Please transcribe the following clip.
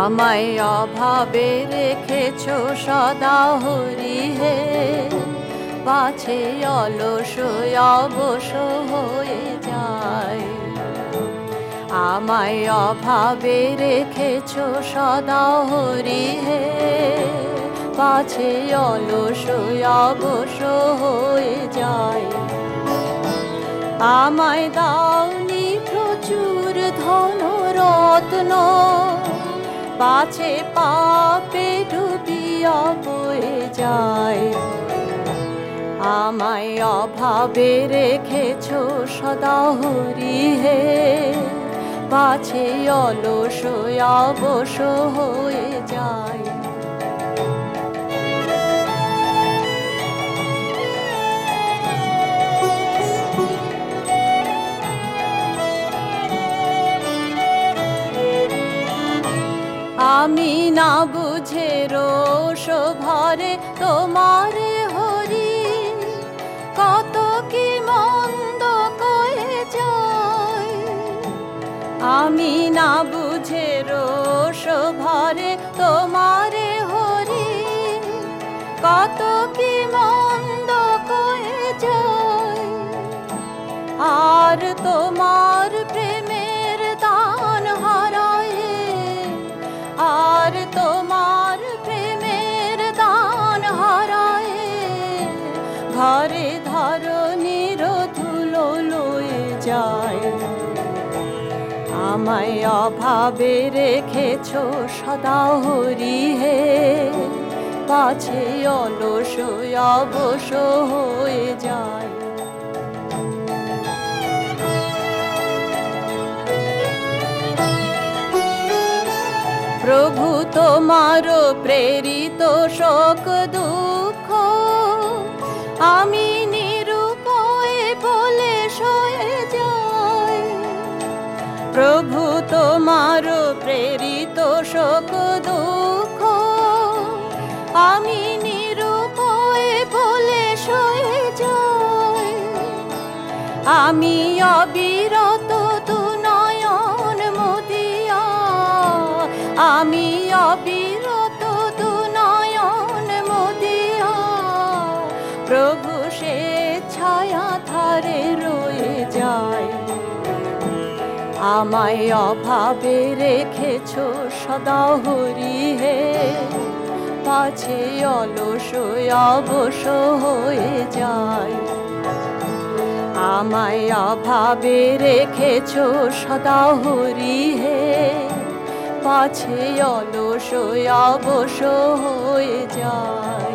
আমায় অভাবে রেখেছো সদা হরি হে, পাছে অলস অবশ হয়ে যায়। আমায় অভাবে রেখেছো সদা হরি হে, পাছে অলস অবশ হয়ে যায়। আমায় দাওনি প্রচুর ধন রত্ন, পাছে পাপে ডুবিয়া বয়ে যায়। আমায় অভাবে রেখেছো সদা হরি হে, পাছে অলস অবশ হয়ে যায়। আমি না বুঝে রোষ ভরে তোমারে হরি, কত কি মন্দ কয়ে যায়। আমি না বুঝে রোষ ভরে তোমারে হরি, কত কি মন্দ কয়ে যায়। আর তোমার প্রেমের দান হারায়, আর তোমার প্রেমের দান হারায়, ঘরে ধরণীর ধুলো লয়ে যায়। আমায় অভাবে রেখেছো সদা হরি হে, পাছে অলস অবশ হয়ে যায়। প্রভু তোমার প্রেরিত শোক দুঃখ, আমি নিরুপায় বলে সয়ে যাই। প্রভু তোমার প্রেরিত শোক দুঃখ, আমি নিরুপায় বলে সয়ে যাই। আমি অবিরত দুনয়ন মুদিয়া, আমি অবিরত দুনয়ন মুদিয়া, প্রভু সে ছায়া ধারে রয়ে যায়। আমায় অভাবে রেখেছো সদা হরি হে, পাছে অলস অবশ হয়ে যায়। আমায় অভাবে রেখেছো সদা হরি হে, পাছে অলস অবশ হয়ে যায়।